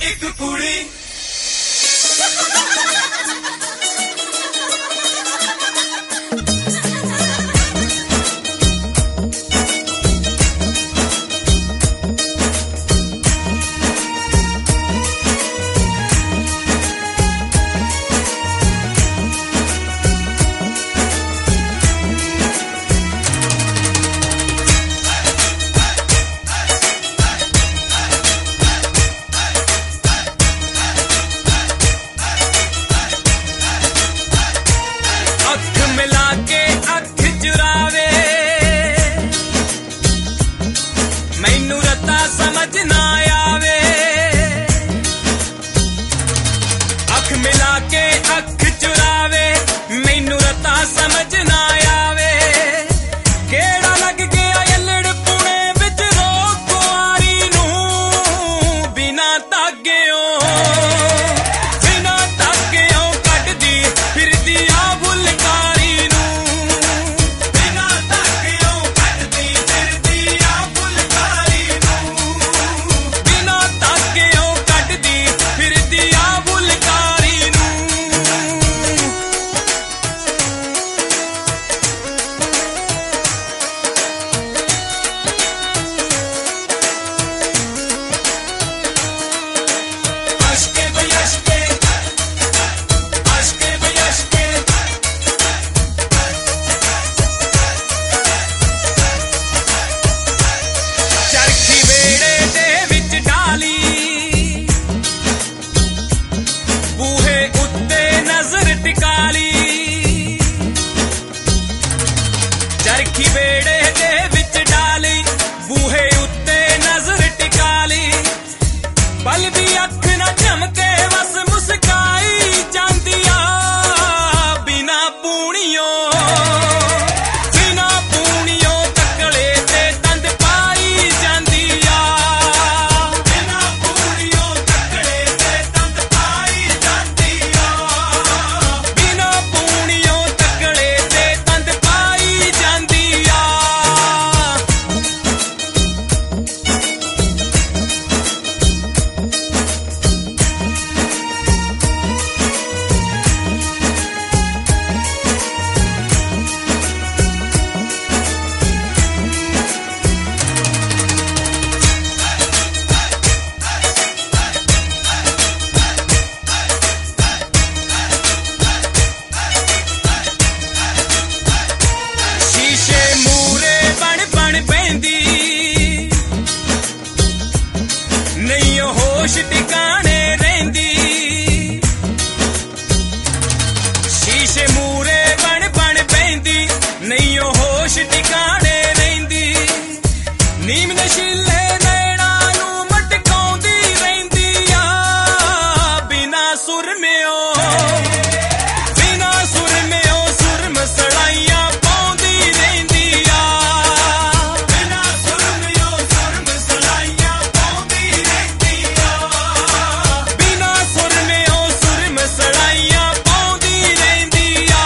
एक कुड़ी मैनू रत्ता समझ ना आवे अख मिला के अख चुरावे मैनू रत्ता समझ ना आवे केड़ा लग गया यलड़ पुणे विच रोक कुआरी नू बिना तागियों कटदी फिरदी आ फुलकारी नू बिना तागियों कटदी फिरदी आ चरखी बेड़े दे विच डाली बूहे उत्ते नजर टिकाली पल भी अख ना झमके बस मुस्काई जांदिया बिना पूणियों तकले ते तंद पाई जांदिया बिना पूणियों तकले ते तंद पाई जांदिया बिना पूणियों तकले ते तंद पाई जांदिया नहीं होश टिकाने रहिंदी शीशे मूरे बन पैंदी नहीं होश टिकाने रहिंदी नीम नशीले नैणा नू मटकाउंदी रहिंदी आ बिना सुरमियों सुरम सड़ाइयां पाउंदी रहिंदी आ बिना सुरमियों सुरम सड़ाइयां पाउंदी रहिंदी आ बिना सुरमियों सुरम सड़ाइयां पाउंदी रहिंदी आ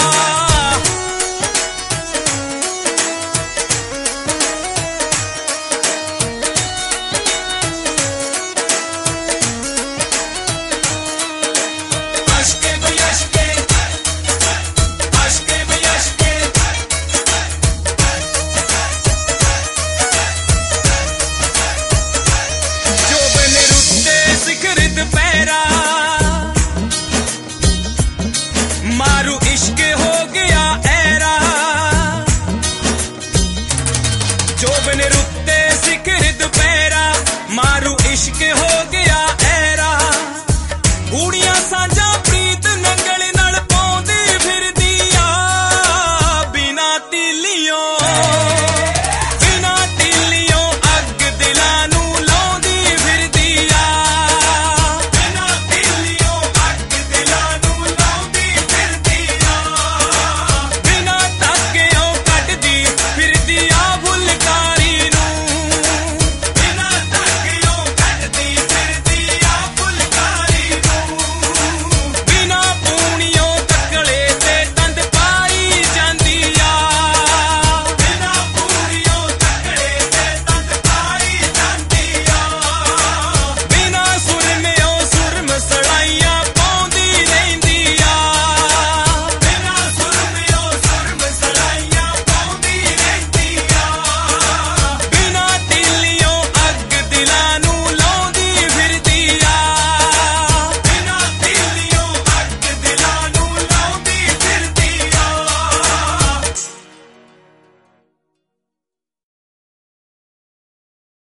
मारू इश्क हो गया ऐरा जोबन रुत्ते सिखर दोपहरा मारू इश्क हो गया ऐरा